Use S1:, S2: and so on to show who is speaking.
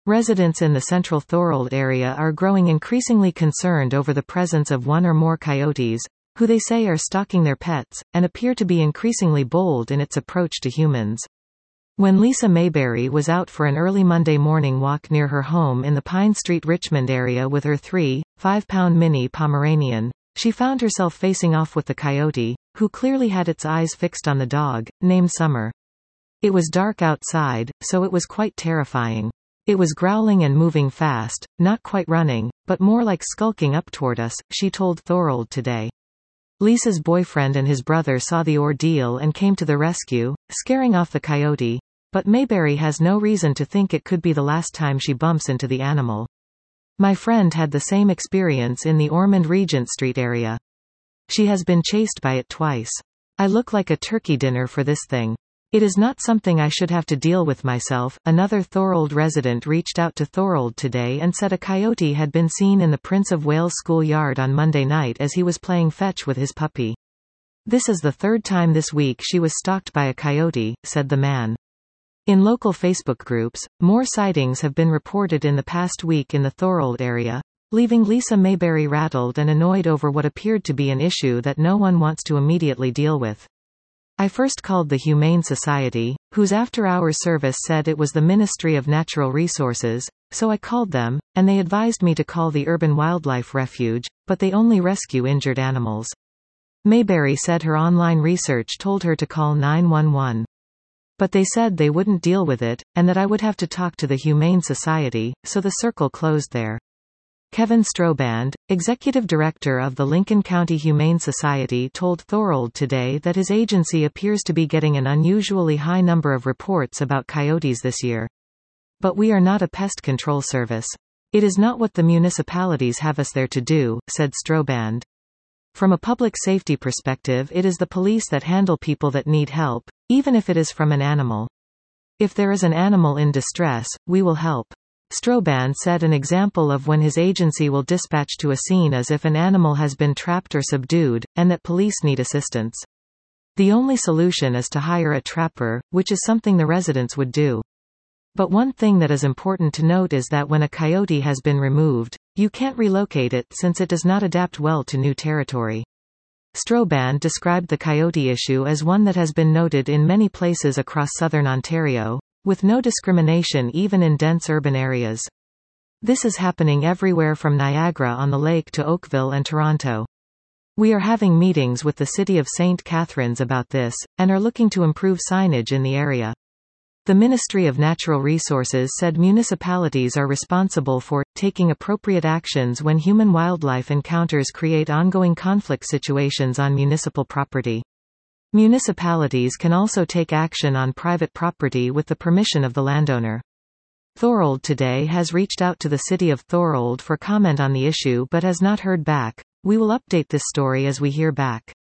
S1: Residents in the central Thorold area are growing increasingly concerned over the presence of one or more coyotes, who they say are stalking their pets, and appear to be increasingly bold in its approach to humans. When Lisa Mayberry was out for an early Monday morning walk near her home in the Pine Street Richmond area with her 3-5-pound mini Pomeranian, she found herself facing off with the coyote, who clearly had its eyes fixed on the dog, named Summer. It was dark outside, so it was quite terrifying. It was growling and moving fast, not quite running, but more like skulking up toward us, she told Thorold Today. Lisa's boyfriend and his brother saw the ordeal and came to the rescue, scaring off the coyote, but Mayberry has no reason to think it could be the last time she bumps into the animal. My friend had the same experience in the Ormond Regent Street area. She has been chased by it twice. I look like a turkey dinner for this thing. It is not something I should have to deal with myself. Another Thorold resident reached out to Thorold Today and said a coyote had been seen in the Prince of Wales School yard on Monday night as he was playing fetch with his puppy. This is the third time this week she was stalked by a coyote, said the man. In local Facebook groups, more sightings have been reported in the past week in the Thorold area, leaving Lisa Mayberry rattled and annoyed over what appeared to be an issue that no one wants to immediately deal with. I first called the Humane Society, whose after-hours service said it was the Ministry of Natural Resources, so I called them, and they advised me to call the Urban Wildlife Refuge, but they only rescue injured animals. Mayberry said her online research told her to call 911. But they said they wouldn't deal with it, and that I would have to talk to the Humane Society, so the circle closed there. Kevin Stroband, executive director of the Lincoln County Humane Society, told Thorold Today that his agency appears to be getting an unusually high number of reports about coyotes this year. But we are not a pest control service. It is not what the municipalities have us there to do, said Stroband. From a public safety perspective, it is the police that handle people that need help, even if it is from an animal. If there is an animal in distress, we will help. Stroband said an example of when his agency will dispatch to a scene is if an animal has been trapped or subdued, and that police need assistance. The only solution is to hire a trapper, which is something the residents would do. But one thing that is important to note is that when a coyote has been removed, you can't relocate it since it does not adapt well to new territory. Stroband described the coyote issue as one that has been noted in many places across southern Ontario, with no discrimination even in dense urban areas. This is happening everywhere from Niagara-on-the-Lake to Oakville and Toronto. We are having meetings with the City of St. Catharines about this, and are looking to improve signage in the area. The Ministry of Natural Resources said municipalities are responsible for taking appropriate actions when human-wildlife encounters create ongoing conflict situations on municipal property. Municipalities can also take action on private property with the permission of the landowner. Thorold Today has reached out to the City of Thorold for comment on the issue but has not heard back. We will update this story as we hear back.